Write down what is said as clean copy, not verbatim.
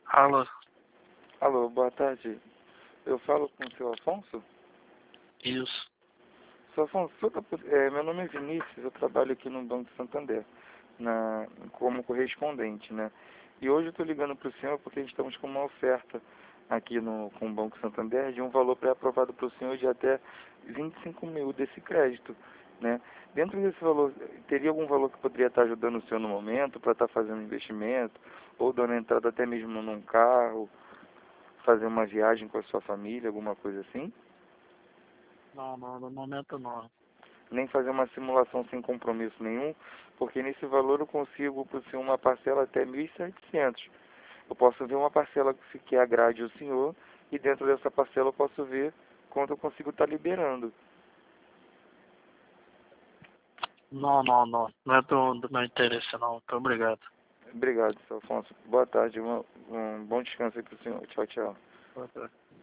Alô, Alô, boa tarde. Eu falo com o seu Afonso? isso. Seu Afonso, meu nome é Vinícius, eu trabalho aqui no Banco Santander, como correspondente, né? E hoje eu estou ligando para o senhor porque estamos com uma oferta aqui com o Banco Santander de um valor pré-aprovado para o senhor de até 25 mil desse crédito, né? Dentro desse valor, teria algum valor que poderia estar ajudando o senhor no momento para estar fazendo investimento ou dando entrada até mesmo num carro, fazer uma viagem com a sua família, alguma coisa assim? Não, no momento não. Nem fazer uma simulação sem compromisso nenhum, porque nesse valor eu consigo por ser uma parcela até 1.700. Eu posso ver uma parcela que agrade o senhor e dentro dessa parcela eu posso ver quanto eu consigo estar liberando. Não. Não é do meu interesse, não. Muito obrigado. Obrigado, seu Afonso. Boa tarde, um bom descanso aí para o senhor. Tchau, tchau. Boa tarde.